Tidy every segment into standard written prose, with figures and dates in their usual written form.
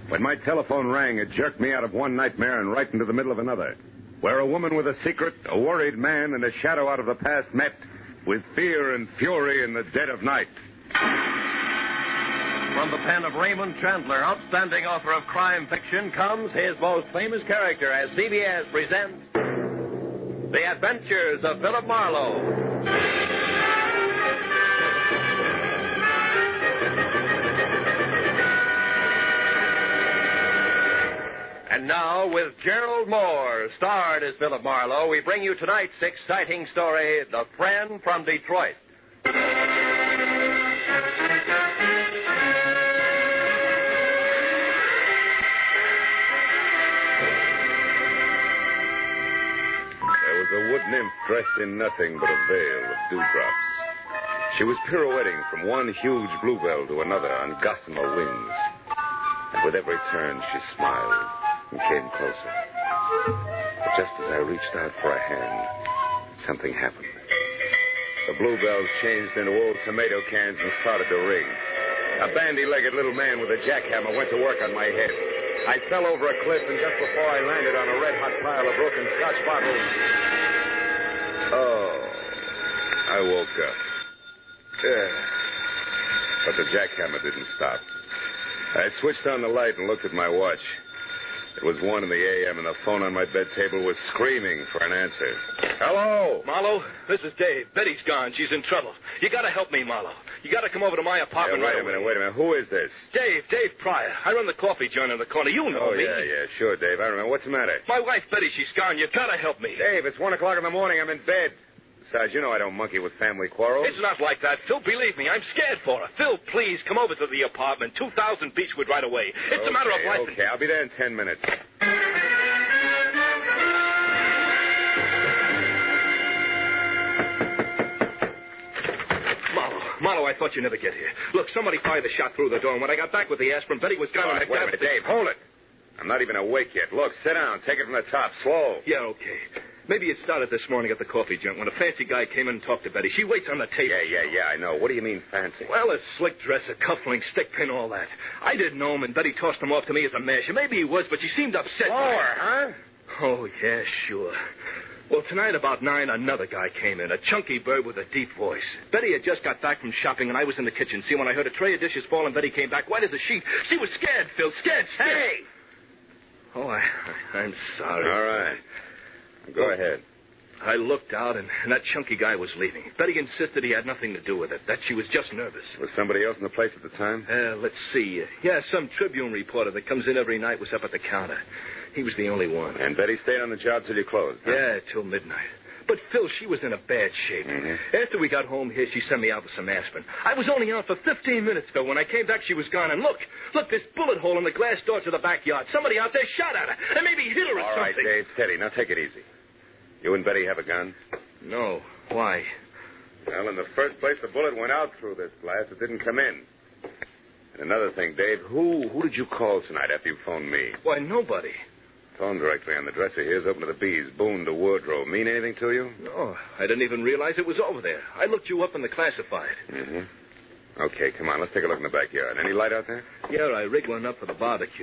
When my telephone rang, it jerked me out of one nightmare and right into the middle of another, where a woman with a secret, a worried man, and a shadow out of the past met with fear and fury in the dead of night. From the pen of Raymond Chandler, outstanding author of crime fiction, comes his most famous character as CBS presents The Adventures of Philip Marlowe. And now, with Gerald Moore, starred as Philip Marlowe, we bring you tonight's exciting story, The Friend from Detroit. There was a wood nymph dressed in nothing but a veil of dewdrops. She was pirouetting from one huge bluebell to another on gossamer wings. And with every turn, she smiled and came closer. But just as I reached out for a hand, something happened. The bluebells changed into old tomato cans and started to ring. A bandy-legged little man with a jackhammer went to work on my head. I fell over a cliff, and just before I landed on a red-hot pile of broken Scotch bottles... Oh, I woke up. But the jackhammer didn't stop. I switched on the light and looked at my watch. It was 1 in the a.m., and the phone on my bed table was screaming for an answer. Hello? Marlowe, this is Dave. Betty's gone. She's in trouble. You got to help me, Marlowe. You got to come over to my apartment Wait a minute. Who is this? Dave Pryor. I run the coffee joint in the corner. You know me. Yeah, sure, Dave. I remember. What's the matter? My wife, Betty, she's gone. You've got to help me. Dave, it's 1 o'clock in the morning. I'm in bed. Besides, you know I don't monkey with family quarrels. It's not like that, Phil. Believe me, I'm scared for her. Phil, please, come over to the apartment. 2000 Beechwood right away. It's a matter of life. Okay, I'll be there in 10 minutes. Marlowe, I thought you'd never get here. Look, somebody fired a shot through the door, and when I got back with the aspirin, Betty was gone. All right, wait a minute, Dave, hold it. I'm not even awake yet. Look, sit down. Take it from the top. Slow. Yeah, okay. Maybe it started this morning at the coffee joint when a fancy guy came in and talked to Betty. She waits on the table. Yeah, I know. What do you mean fancy? Well, a slick dress, a cufflink, stick pin, all that. I didn't know him, and Betty tossed him off to me as a masher. Maybe he was, but she seemed upset. Lower, huh? Oh, yeah, sure. Well, tonight about 9, another guy came in, a chunky bird with a deep voice. Betty had just got back from shopping, and I was in the kitchen. See, when I heard a tray of dishes fall and Betty came back, white as a sheet, she was scared, Phil, scared. Hey! Oh, I'm sorry. All right. Go ahead. I looked out, and that chunky guy was leaving. Betty insisted he had nothing to do with it, that she was just nervous. Was somebody else in the place at the time? Let's see. Yeah, some Tribune reporter that comes in every night was up at the counter. He was the only one. And Betty stayed on the job till you closed, huh? Yeah, till midnight. But, Phil, she was in a bad shape. Mm-hmm. After we got home here, she sent me out with some aspirin. I was only out for 15 minutes, Phil. When I came back, she was gone. And look, this bullet hole in the glass door to the backyard. Somebody out there shot at her. And maybe hit her or something. All right, Dave, steady. Now take it easy. You and Betty have a gun? No. Why? Well, in the first place, the bullet went out through this glass. It didn't come in. And another thing, Dave, who did you call tonight after you phoned me? Why, nobody. Phone directory on the dresser here's open to the B's. Boone to wardrobe. Mean anything to you? No, I didn't even realize it was over there. I looked you up in the classified. Mm-hmm. Okay, come on. Let's take a look in the backyard. Any light out there? Yeah, I rigged one up for the barbecue.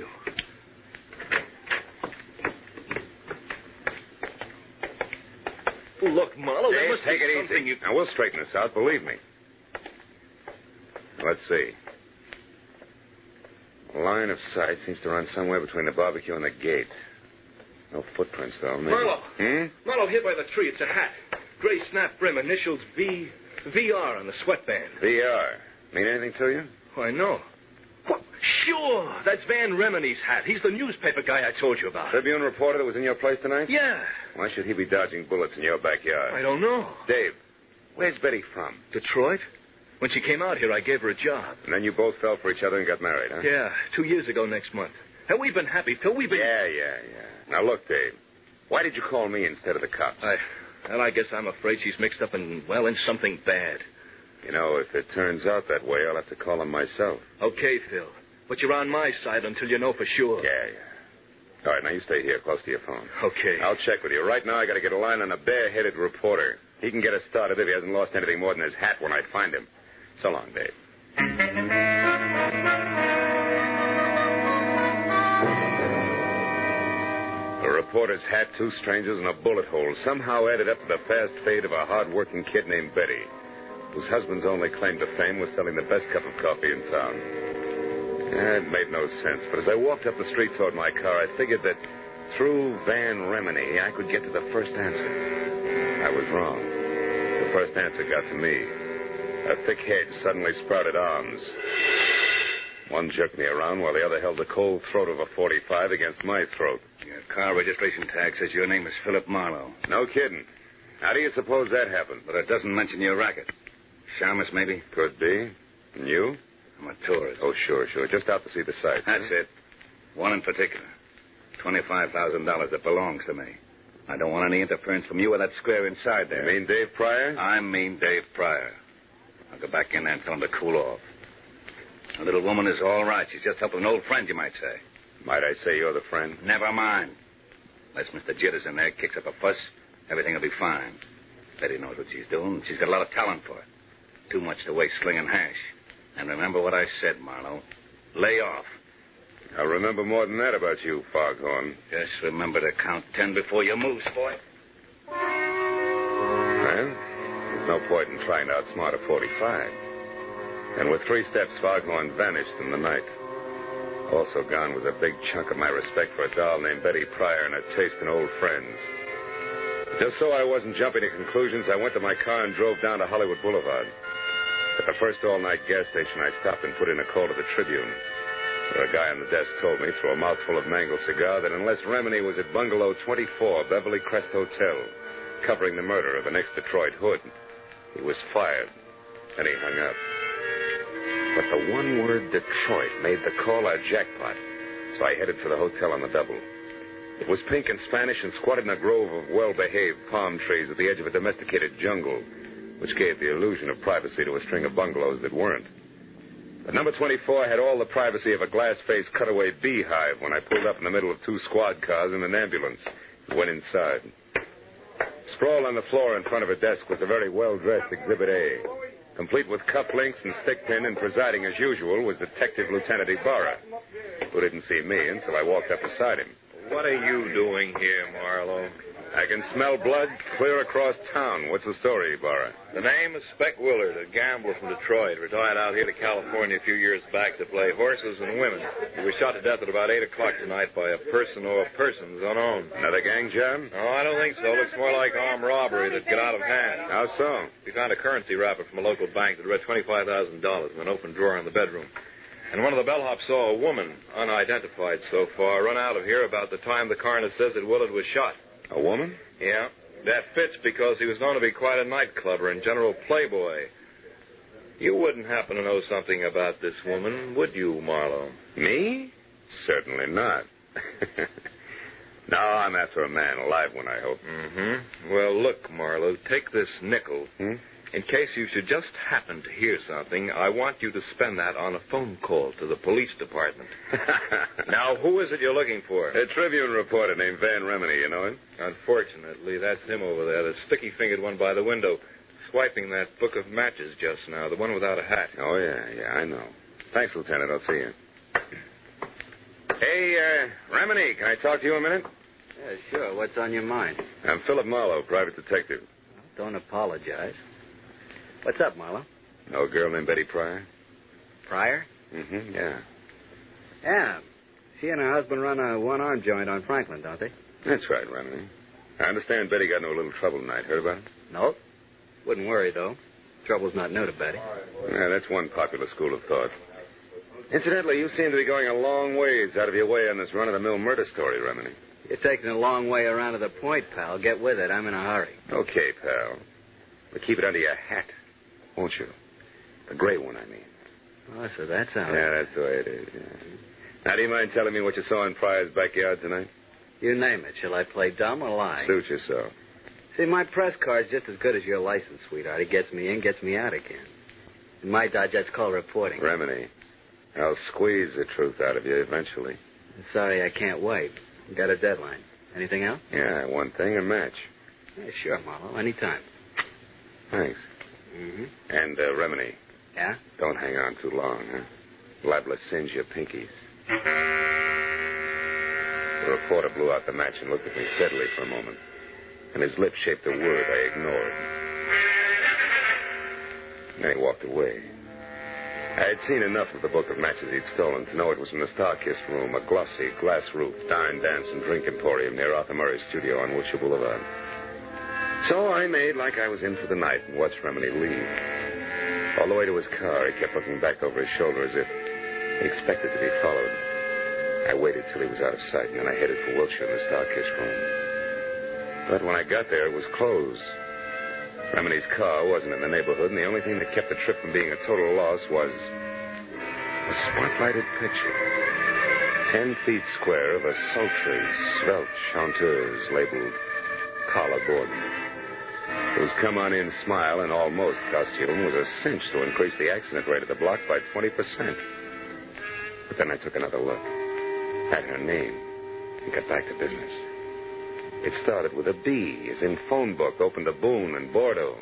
Look, Marlowe, there must take be it something easy. Now, we'll straighten this out, believe me. Let's see. Line of sight seems to run somewhere between the barbecue and the gate. No footprints, though. Maybe. Marlowe. Marlowe, here by the tree. It's a hat. Gray snap brim, initials VR on the sweatband. VR. Mean anything to you? Why, no. What? Sure. That's Van Remini's hat. He's the newspaper guy I told you about. Tribune reporter that was in your place tonight? Yeah. Why should he be dodging bullets in your backyard? I don't know. Dave, where's Betty from? Detroit. When she came out here, I gave her a job. And then you both fell for each other and got married, huh? Yeah, 2 years ago next month. And we've been happy, Phil. We've been... Yeah. Now, look, Dave. Why did you call me instead of the cops? I guess I'm afraid she's mixed up in something bad. You know, if it turns out that way, I'll have to call him myself. Okay, Phil. But you're on my side until you know for sure. Yeah. All right, now you stay here close to your phone. Okay. I'll check with you. Right now, I got to get a line on a bare-headed reporter. He can get us started if he hasn't lost anything more than his hat when I find him. So long, Dave. reporter's hat, 2 strangers, and a bullet hole somehow added up to the fast fate of a hard-working kid named Betty, whose husband's only claim to fame was selling the best cup of coffee in town. It made no sense, but as I walked up the street toward my car, I figured that through Van Remini, I could get to the first answer. I was wrong. The first answer got to me. A thick hedge suddenly sprouted arms. One jerked me around while the other held the cold throat of a .45 against my throat. Your car registration tag says your name is Philip Marlowe. No kidding. How do you suppose that happened? But it doesn't mention your racket. Shamus, maybe? Could be. And you? I'm a tourist. Oh, sure. Just out to see the sights. That's it. One in particular. $25,000 that belongs to me. I don't want any interference from you or that square inside there. You mean Dave Pryor? I mean Dave Pryor. I'll go back in there and tell him to cool off. The little woman is all right. She's just helping an old friend, you might say. Might I say you're the friend? Never mind. Unless Mr. Jitters in there kicks up a fuss, everything will be fine. Betty knows what she's doing. She's got a lot of talent for it. Too much to waste slinging hash. And remember what I said, Marlowe. Lay off. I'll remember more than that about you, Foghorn. Just remember to count 10 before you move, boy. Well, there's no point in trying to outsmart a .45. And with 3 steps, Foghorn vanished in the night. Also gone was a big chunk of my respect for a doll named Betty Pryor and a taste in old friends. Just so I wasn't jumping to conclusions, I went to my car and drove down to Hollywood Boulevard. At the first all-night gas station, I stopped and put in a call to the Tribune, where a guy on the desk told me, through a mouthful of mango cigar, that unless Remini was at Bungalow 24, Beverly Crest Hotel, covering the murder of an ex-Detroit hood, he was fired. Then he hung up. But the one word Detroit made the call a jackpot, so I headed for the hotel on the double. It was pink and Spanish and squatted in a grove of well-behaved palm trees at the edge of a domesticated jungle, which gave the illusion of privacy to a string of bungalows that weren't. But number 24 had all the privacy of a glass-faced cutaway beehive when I pulled up in the middle of 2 squad cars and an ambulance and went inside. Sprawled on the floor in front of a desk was a very well-dressed Exhibit A, complete with cufflinks and stickpin, and presiding as usual was Detective Lieutenant Ibarra, who didn't see me until I walked up beside him. What are you doing here, Marlowe? I can smell blood clear across town. What's the story, Ibarra? The name is Speck Willard, a gambler from Detroit, retired out here to California a few years back to play horses and women. He was shot to death at about 8 o'clock tonight by a person or persons unknown. Another gang job? No, I don't think so. Looks more like armed robbery that got out of hand. How so? We found a currency wrapper from a local bank that read $25,000 in an open drawer in the bedroom. And one of the bellhops saw a woman, unidentified so far, run out of here about the time the coroner says that Willard was shot. A woman? Yeah. That fits because he was known to be quite a nightclubber and general playboy. You wouldn't happen to know something about this woman, would you, Marlowe? Me? Certainly not. No, I'm after a man, a live one, I hope. Mm-hmm. Well, look, Marlowe, take this nickel. In case you should just happen to hear something, I want you to spend that on a phone call to the police department. Now, who is it you're looking for? A Tribune reporter named Van Remini, you know him? Unfortunately, that's him over there, the sticky-fingered one by the window, swiping that book of matches just now, the one without a hat. Oh, yeah, I know. Thanks, Lieutenant. I'll see you. Hey, Remini, can I talk to you a minute? Yeah, sure. What's on your mind? I'm Philip Marlowe, private detective. Don't apologize. What's up, Marlowe? Know a girl named Betty Pryor? Pryor? Mm-hmm, yeah. Yeah. She and her husband run a one-arm joint on Franklin, don't they? That's right, Remini. I understand Betty got into a little trouble tonight. Heard about it? Nope. Wouldn't worry, though. Trouble's not new to Betty. Yeah, that's one popular school of thought. Incidentally, you seem to be going a long ways out of your way on this run-of-the-mill murder story, Remini. You're taking a long way around to the point, pal. Get with it. I'm in a hurry. Okay, pal. But keep it under your hat, won't you? The gray one, I mean. Oh, so that's how... Yeah, that's the way it is, yeah. Now, do you mind telling me what you saw in Pryor's backyard tonight? You name it. Shall I play dumb or lie? Suit yourself. See, my press card's just as good as your license, sweetheart. It gets me in, gets me out again. In my dodge, that's called reporting. Remini, I'll squeeze the truth out of you eventually. I'm sorry I can't wait. Got a deadline. Anything else? Yeah, one thing, a match. Yeah, sure, Marlowe. Anytime. Thanks. Mm-hmm. And, Remini. Yeah? Don't hang on too long, huh? Liable to singe your pinkies. The reporter blew out the match and looked at me steadily for a moment. And his lips shaped a word I ignored. And then he walked away. I had seen enough of the book of matches he'd stolen to know it was from the Star-Kissed Room, a glossy, glass-roofed dine, dance, and drink emporium near Arthur Murray's studio on Wilshire Boulevard. So I made like I was in for the night and watched Remini leave. All the way to his car, he kept looking back over his shoulder as if he expected to be followed. I waited till he was out of sight, and then I headed for Wilshire in the Star-Kissed Room. But when I got there, it was closed. Remini's car wasn't in the neighborhood, and the only thing that kept the trip from being a total loss was a spotlighted picture. 10 feet square of a sultry, svelte chanteuse labeled Carla Gordon. Whose come-on-in smile and almost costume was a cinch to increase the accident rate of the block by 20%. But then I took another look at her name and got back to business. It started with a B, as in phone book, opened to Boone and Bordeaux.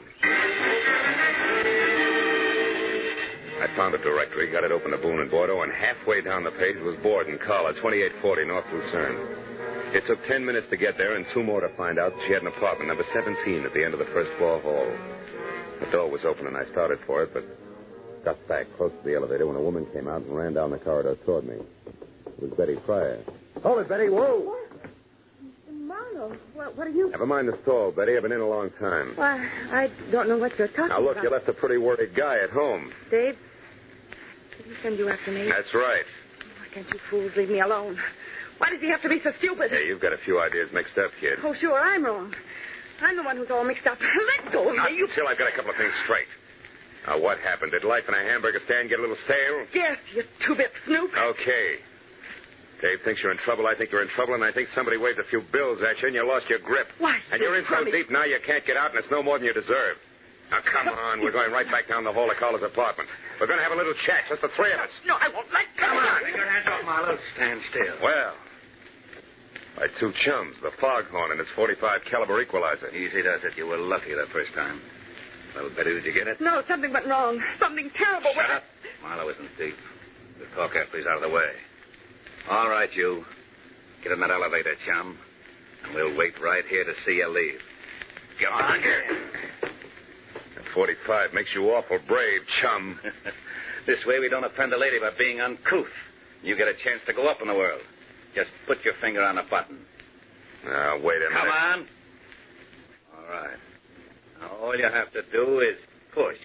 I found a directory, got it open to Boone and Bordeaux, and halfway down the page was Borden, Carla, 2840 North Lucerne. It took 10 minutes to get there and 2 more to find out she had an apartment, number 17, at the end of the first floor hall. The door was open and I started for it, but got back close to the elevator when a woman came out and ran down the corridor toward me. It was Betty Pryor. Hold it, Betty. Whoa! What? Marlowe, what are you... Never mind the stall, Betty. I've been in a long time. Well, I don't know what you're talking about. Now, look, you left a pretty worried guy at home. Dave, did he send you after me? That's right. Why can't you fools leave me alone? Why does he have to be so stupid? Hey, you've got a few ideas mixed up, kid. Oh, sure, I'm wrong. I'm the one who's all mixed up. Let go of Not me. until I've got a couple of things straight. Now, what happened? Did life in a hamburger stand get a little stale? Yes, you two-bit snoop. Okay. Dave thinks you're in trouble. I think you're in trouble, and I think somebody waved a few bills at you, and you lost your grip. Why? And you're in so deep now you can't get out, and it's no more than you deserve. Now, come on. We're going right back down the hall to Carla's apartment. We're going to have a little chat, just the three of us. No, I won't. Let go. Come on. Take your hands off, Marlowe. Stand still. Well, my 2 chums, the Foghorn and his .45 caliber equalizer. Easy does it. You were lucky the first time. Well, Betty, did you get it? No, something went wrong. Something terrible. Shut up. Marlowe isn't deep. We'll talk after he's out of the way. All right, you. Get in that elevator, chum. And we'll wait right here to see you leave. Get on here. That .45 makes you awful brave, chum. This way we don't offend a lady by being uncouth. You get a chance to go up in the world. Just put your finger on a button. Now, wait a minute. Come on. All right. Now, all you have to do is push.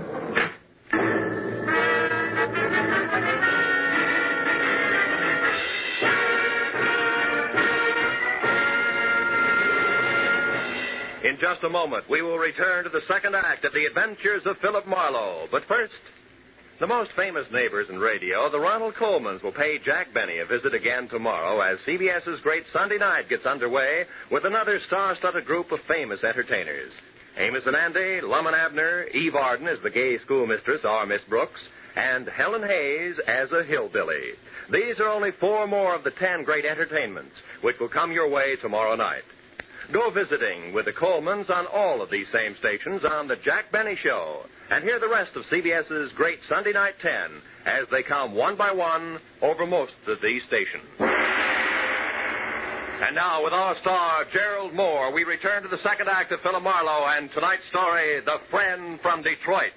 In just a moment, we will return to the second act of The Adventures of Philip Marlowe. But first, the most famous neighbors in radio, the Ronald Colmans, will pay Jack Benny a visit again tomorrow as CBS's Great Sunday Night gets underway with another star-studded group of famous entertainers. Amos and Andy, Lum and Abner, Eve Arden as the gay schoolmistress, our Miss Brooks, and Helen Hayes as a hillbilly. These are only 4 more of the 10 great entertainments which will come your way tomorrow night. Go visiting with the Colmans on all of these same stations on The Jack Benny Show and hear the rest of CBS's Great Sunday Night 10 as they come one by one over most of these stations. And now, with our star, Gerald Moore, we return to the second act of Philip Marlowe and tonight's story, The Friend from Detroit.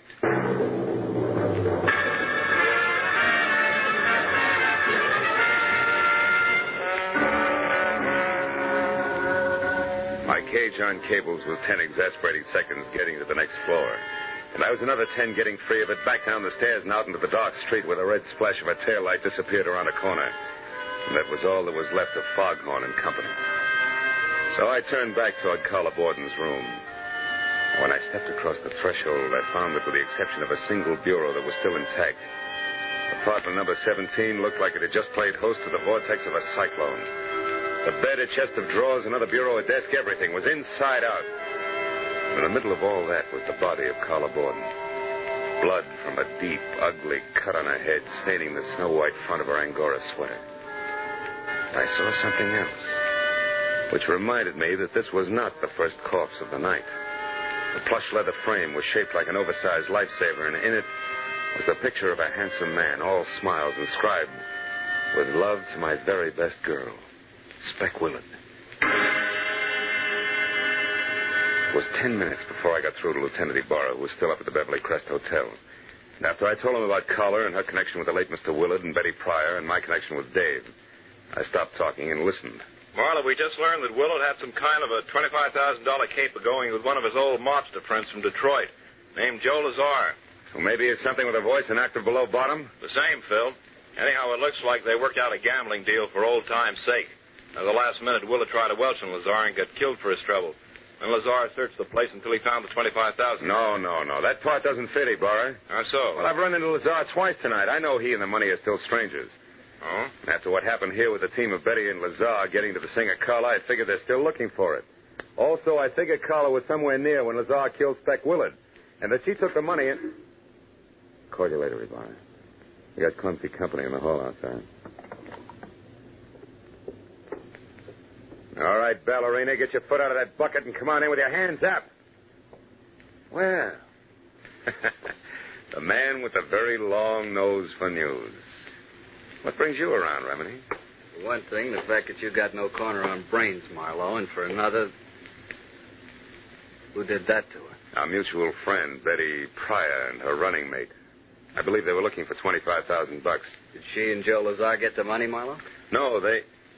My cage on cables was 10 exasperating seconds getting to the next floor. And I was another 10 getting free of it, back down the stairs and out into the dark street where the red splash of a taillight disappeared around a corner. And that was all that was left of Foghorn and Company. So I turned back toward Carla Borden's room. When I stepped across the threshold, I found that with the exception of a single bureau that was still intact, apartment number 17 looked like it had just played host to the vortex of a cyclone. The bed, a chest of drawers, another bureau, a desk, everything was inside out. In the middle of all that was the body of Carla Borden. Blood from a deep, ugly cut on her head, staining the snow-white front of her Angora sweater. I saw something else, which reminded me that this was not the first corpse of the night. The plush leather frame was shaped like an oversized lifesaver, and in it was the picture of a handsome man, all smiles, inscribed, "With love to my very best girl, Spec Willard. It was 10 minutes before I got through to Lieutenant Ibarra, who was still up at the Beverly Crest Hotel. And after I told him about Collar and her connection with the late Mr. Willard and Betty Pryor and my connection with Dave, I stopped talking and listened. Marla, we just learned that Willard had some kind of a $25,000 caper going with one of his old mobster friends from Detroit, named Joe Lazar. So maybe it's something with a voice and actor below bottom? The same, Phil. Anyhow, it looks like they worked out a gambling deal for old time's sake. At the last minute, Willard tried to welch on Lazar and got killed for his trouble. And Lazar searched the place until he found the $25,000. No. That part doesn't fit, Ibarra. How so? Well, I've run into Lazar twice tonight. I know he and the money are still strangers. Oh? And after what happened here with the team of Betty and Lazar getting to the singer Carla, I figured they're still looking for it. Also, I figured Carla was somewhere near when Lazar killed Spec Willard, and that she took the money and... Call you later, Ibarra. We got clumsy company in the hall outside. All right, ballerina, get your foot out of that bucket and come on in with your hands up. Well, the man with the very long nose for news. What brings you around, Remini? For one thing, the fact that you got no corner on brains, Marlowe, and for another, who did that to her? Our mutual friend, Betty Pryor, and her running mate. I believe they were looking for $25,000. Did she and Joe Lazar get the money, Marlowe? No, they...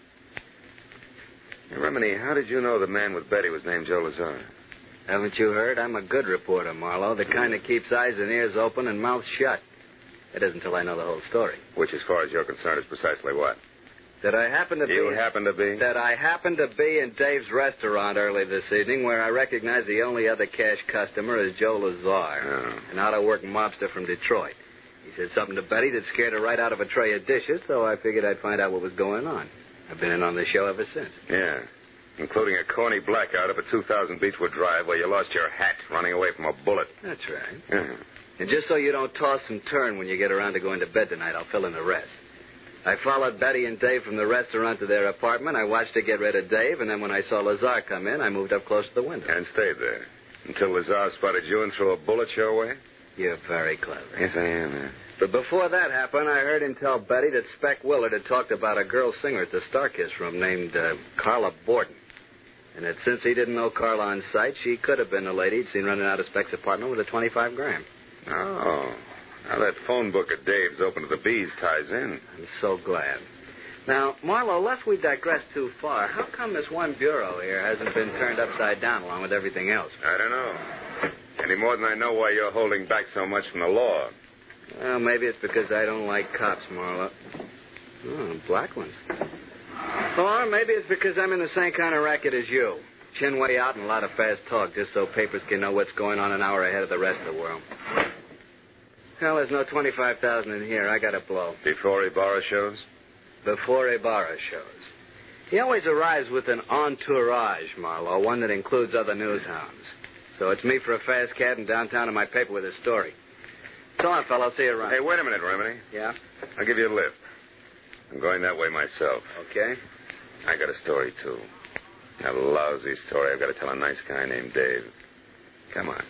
Hey, Remini, how did you know the man with Betty was named Joe Lazar? Haven't you heard? I'm a good reporter, Marlowe, the kind that keeps eyes and ears open and mouth shut. It isn't until I know the whole story. Which, as far as you're concerned, is precisely what? That I happen to be... You happen to be? That I happened to be in Dave's restaurant early this evening, where I recognized the only other cash customer as Joe Lazar, an out-of-work mobster from Detroit. He said something to Betty that scared her right out of a tray of dishes, so I figured I'd find out what was going on. I've been in on the show ever since. Yeah, including a corny blackout up at 2000 Beechwood Drive where you lost your hat running away from a bullet. That's right. Yeah. And just so you don't toss and turn when you get around to going to bed tonight, I'll fill in the rest. I followed Betty and Dave from the restaurant to their apartment. I watched her get rid of Dave, and then when I saw Lazar come in, I moved up close to the window. And stayed there until Lazar spotted you and threw a bullet your way? You're very clever. Yes, I am, yeah. But before that happened, I heard him tell Betty that Spec Willard had talked about a girl singer at the Starkiss room named Carla Borden. And that since he didn't know Carla on sight, she could have been the lady he'd seen running out of Spec's apartment with a 25 grand. Oh. Now that phone book of Dave's open to the bees ties in. I'm so glad. Now, Marlowe, lest we digress too far, how come this one bureau here hasn't been turned upside down along with everything else? I don't know. Any more than I know why you're holding back so much from the law. Well, maybe it's because I don't like cops, Marlowe. Oh, black ones. Or maybe it's because I'm in the same kind of racket as you. Chin way out and a lot of fast talk, just so papers can know what's going on an hour ahead of the rest of the world. Well, there's no $25,000 in here. I got to blow. Before Ibarra shows? Before Ibarra shows. He always arrives with an entourage, Marlowe, one that includes other news hounds. So it's me for a fast cab and downtown in my paper with a story. So long, fellow. See you around. Hey, wait a minute, Remini. Yeah? I'll give you a lift. I'm going that way myself. Okay. I got a story, too. A lousy story I've got to tell a nice guy named Dave. Come on.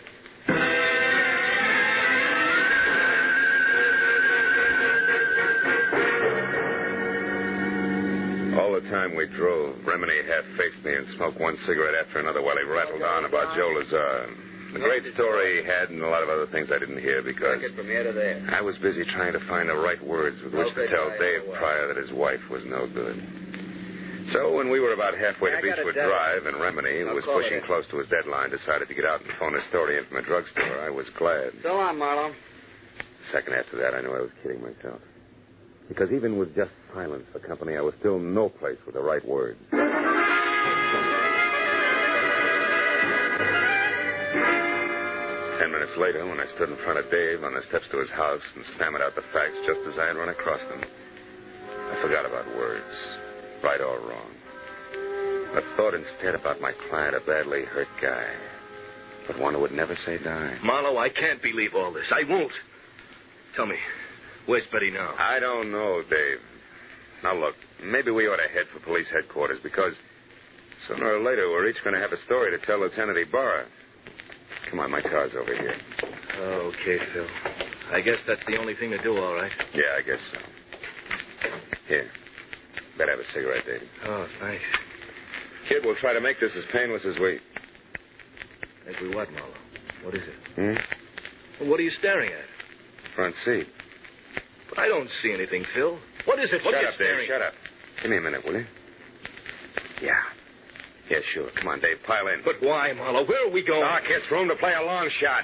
All the time we drove, Remini half-faced me and smoked one cigarette after another while he rattled on about Joe Lazar. A great story he had and a lot of other things I didn't hear because from here to there. I was busy trying to find the right words with which to tell Dave Pryor that his wife was no good. So when we were about halfway to Beechwood Drive and Remini, who was pushing close to his deadline, decided to get out and phone his story in from the drugstore, I was glad. So long, Marlowe. A second after that, I knew I was kidding myself. Because even with just silence for company, I was still no place with the right words. 10 minutes later, when I stood in front of Dave on the steps to his house and stammered out the facts just as I had run across them, I forgot about words, right or wrong. But thought instead about my client, a badly hurt guy, but one who would never say die. Marlowe, I can't believe all this. I won't. Tell me, where's Betty now? I don't know, Dave. Now, look, maybe we ought to head for police headquarters because sooner or later we're each going to have a story to tell Lieutenant Ibarra. Come on, my car's over here. Okay, Phil. I guess that's the only thing to do, all right. Yeah, I guess so. Here. Better have a cigarette, Davey. Oh, thanks. Kid, we'll try to make this as painless as we... As we what, Marlowe? What is it? Hmm? Well, what are you staring at? Front seat. But I don't see anything, Phil. What is it? What are you Shut up, staring Dave. Shut up. Give me a minute, will you? Yeah. Yeah, sure. Come on, Dave. Pile in. But why, Marlowe? Where are we going? Darkest room to play a long shot.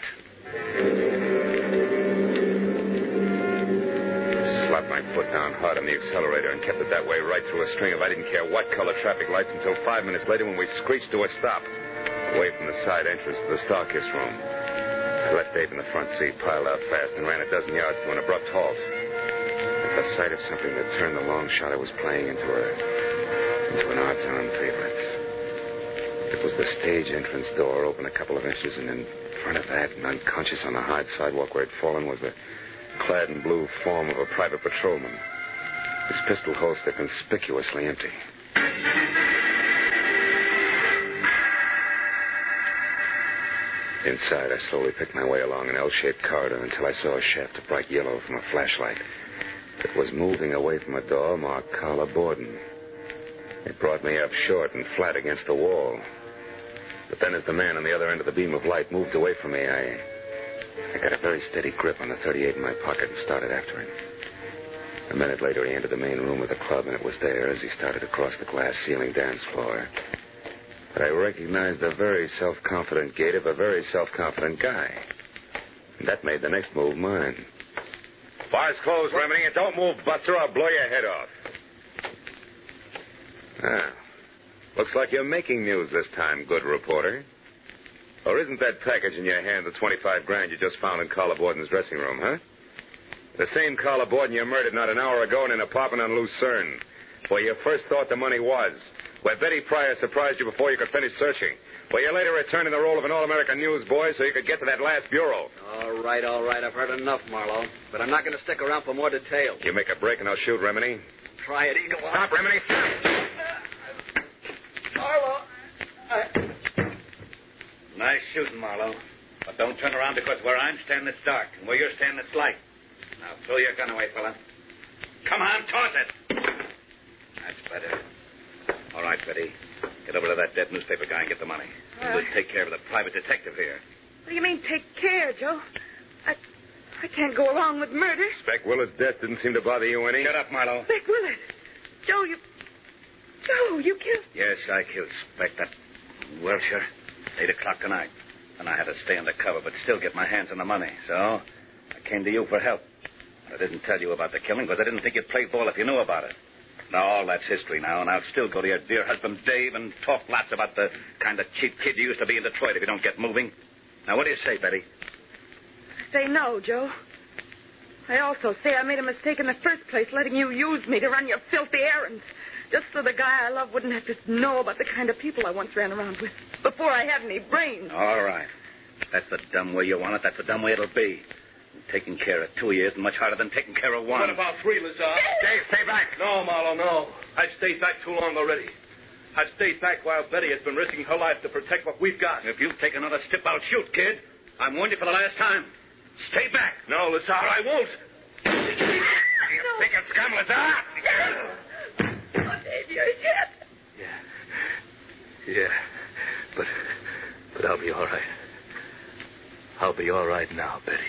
Slapped my foot down hard on the accelerator and kept it that way right through a string of I didn't care what color traffic lights until 5 minutes later when we screeched to a stop, away from the side entrance to the Starkist room. I left Dave in the front seat, piled out fast, and ran a dozen yards to an abrupt halt. At the sight of something that turned the long shot I was playing into an odds-on favorite. It was the stage entrance door, open a couple of inches, and in front of that, and unconscious on the hard sidewalk where it had fallen, was the clad in blue form of a private patrolman, his pistol holster conspicuously empty. Inside, I slowly picked my way along an L-shaped corridor until I saw a shaft of bright yellow from a flashlight. It was moving away from a door marked Carla Borden. It brought me up short and flat against the wall. But then as the man on the other end of the beam of light moved away from me, I got a very steady grip on the .38 in my pocket and started after him. A minute later, he entered the main room of the club, and it was there as he started across the glass ceiling dance floor that I recognized the very self-confident gait of a very self-confident guy. And that made the next move mine. Bar's closed, Remini, and don't move, Buster. I'll blow your head off. Looks like you're making news this time, good reporter. Or isn't that package in your hand the $25,000 you just found in Carla Borden's dressing room, huh? The same Carla Borden you murdered not an hour ago in an apartment on Lucerne, where you first thought the money was, where Betty Pryor surprised you before you could finish searching, where you later returned in the role of an all-American newsboy so you could get to that last bureau. All right. I've heard enough, Marlowe. But I'm not going to stick around for more details. You make a break and I'll shoot, Remini. Try it, Eagle. Stop, Remini, stop! Marlowe, Nice shooting, Marlowe. But don't turn around because where I'm standing it's dark, and where you're standing it's light. Now throw your gun away, fella. Come on, toss it. That's better. All right, Betty. Get over to that dead newspaper guy and get the money. And we'll take care of the private detective here. What do you mean, take care, Joe? I can't go along with murder. Spec Willard's death didn't seem to bother you any. Shut up, Marlowe. Spec Willard. Joe, you killed... Yes, I killed Spec, that Welcher. 8 o'clock tonight. And I had to stay undercover, but still get my hands on the money. So I came to you for help. I didn't tell you about the killing because I didn't think you'd play ball if you knew about it. Now, all that's history now, and I'll still go to your dear husband, Dave, and talk lots about the kind of cheap kid you used to be in Detroit if you don't get moving. Now, what do you say, Betty? Say no, Joe. I also say I made a mistake in the first place, letting you use me to run your filthy errands. Just so the guy I love wouldn't have to know about the kind of people I once ran around with before I had any brains. All right. That's the dumb way you want it. That's the dumb way it'll be. Taking care of 2 years is much harder than taking care of one. What about 3, Lazar? Dave, stay back. No, Marlowe, no. I've stayed back too long already. I've stayed back while Betty has been risking her life to protect what we've got. If you take another step, I'll shoot, kid. I'm warned you for the last time. Stay back. No, Lazar, I won't. You think it's scum, Lazar? Oh, Dave, you're hit. Yeah. But I'll be all right. I'll be all right now, Betty.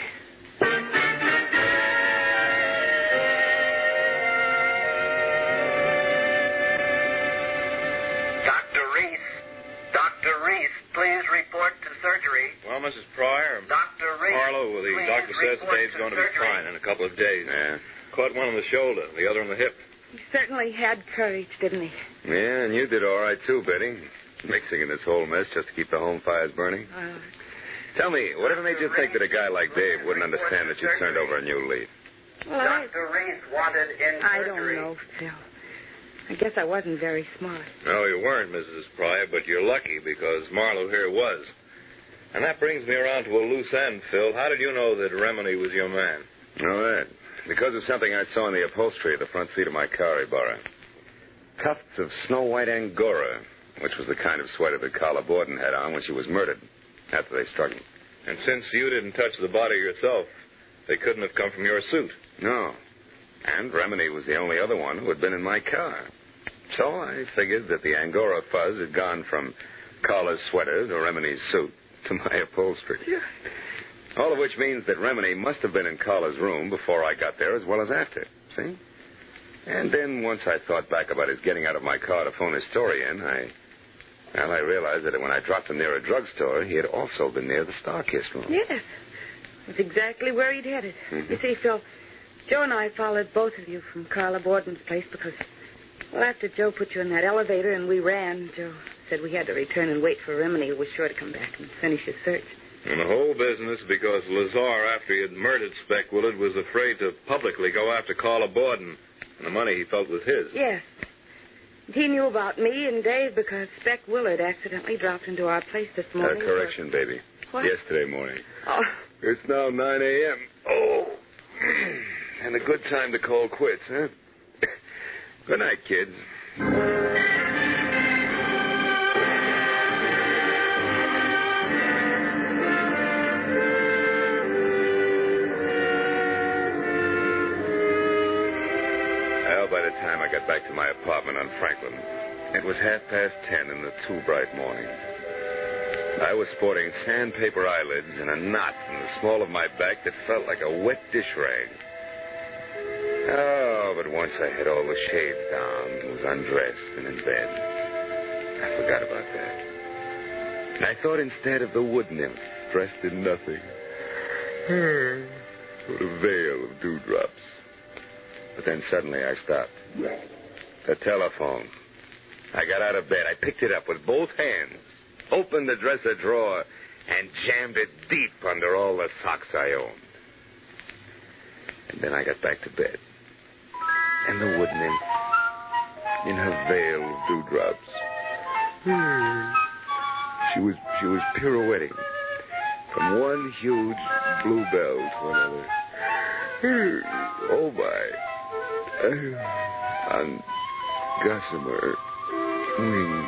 Dr. Reese, please report to surgery. Well, Mrs. Pryor, Dr. Reese, Marlowe, the please doctor says report Dave's to going to be surgery. fine in a couple of days. Yeah. Caught one on the shoulder, the other on the hip. He certainly had courage, didn't he? Yeah, and you did all right, too, Betty. Mixing in this whole mess just to keep the home fires burning. Tell me, whatever made you think that a guy like Dave wouldn't understand that you turned over a new leaf? Well, Dr. Reese wanted in I don't surgery. know, Phil. I guess I wasn't very smart. No, you weren't, Mrs. Pryor, but you're lucky because Marlowe here was. And that brings me around to a loose end, Phil. How did you know that Remini was your man? All right. Because of something I saw in the upholstery of the front seat of my car he borrowed. Tufts of snow white Angora, which was the kind of sweater that Carla Borden had on when she was murdered after they struggled. And since you didn't touch the body yourself, they couldn't have come from your suit. No. And Remini was the only other one who had been in my car. So I figured that the Angora fuzz had gone from Carla's sweater to Remini's suit to my upholstery. Yeah. All of which means that Remini must have been in Carla's room before I got there as well as after. See? And then once I thought back about his getting out of my car to phone his story in, I realized that when I dropped him near a drugstore, he had also been near the Starkist room. Yes. That's exactly where he'd headed. You see, Phil, Joe and I followed both of you from Carla Borden's place because, well, after Joe put you in that elevator and we ran, Joe said we had to return and wait for Remini, who was sure to come back and finish his search. And the whole business because Lazar, after he had murdered Speck Willard, was afraid to publicly go after Carla Borden. And the money he felt was his. Yes. He knew about me and Dave because Speck Willard accidentally dropped into our place this morning. Correction, baby. What? Yesterday morning. Oh. It's now 9 a.m. Oh. And a good time to call quits, huh? Good night, kids. By the time I got back to my apartment on Franklin, it was 10:30 in the too bright morning. I was sporting sandpaper eyelids and a knot in the small of my back that felt like a wet dish rag. Oh, but once I had all the shades down and was undressed and in bed, I forgot about that. And I thought instead of the wood nymph dressed in nothing. What a veil of dewdrops. But then suddenly I stopped. The telephone. I got out of bed. I picked it up with both hands, opened the dresser drawer, and jammed it deep under all the socks I owned. And then I got back to bed. And the wood nymph, in her veil of dewdrops, she was pirouetting from one huge bluebell to another. Oh, my. On gossamer wings.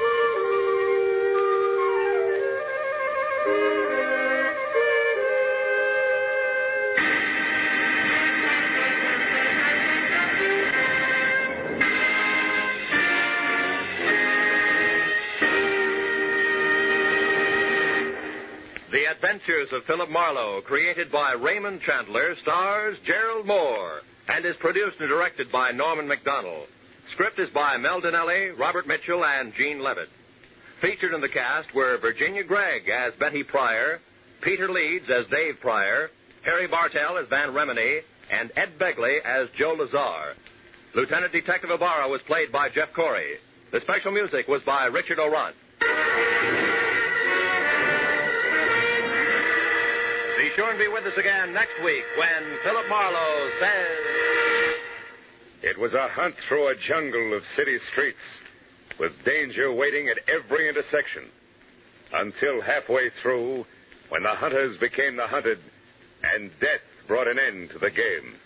The Adventures of Philip Marlowe, created by Raymond Chandler, stars Gerald Moore, and is produced and directed by Norman MacDonald. Script is by Mel Donnelly, Robert Mitchell, and Gene Levitt. Featured in the cast were Virginia Gregg as Betty Pryor, Peter Leeds as Dave Pryor, Harry Bartell as Van Remini, and Ed Begley as Joe Lazar. Lieutenant Detective Ibarra was played by Jeff Corey. The special music was by Richard Orant. Be sure and be with us again next week when Philip Marlowe says... It was a hunt through a jungle of city streets, with danger waiting at every intersection, until halfway through, when the hunters became the hunted, and death brought an end to the game.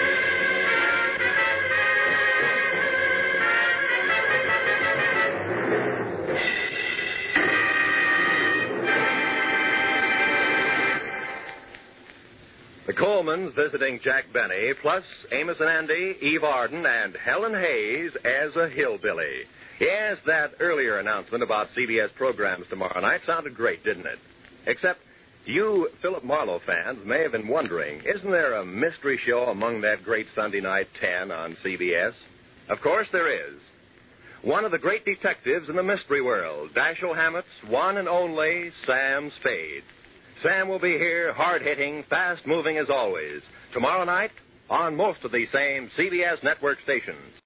The Colemans visiting Jack Benny, plus Amos and Andy, Eve Arden, and Helen Hayes as a hillbilly. Yes, that earlier announcement about CBS programs tomorrow night sounded great, didn't it? Except you Philip Marlowe fans may have been wondering, isn't there a mystery show among that great Sunday night 10 on CBS? Of course there is. One of the great detectives in the mystery world, Dashiell Hammett's one and only Sam Spade. Sam will be here, hard-hitting, fast-moving as always, tomorrow night on most of the same CBS network stations.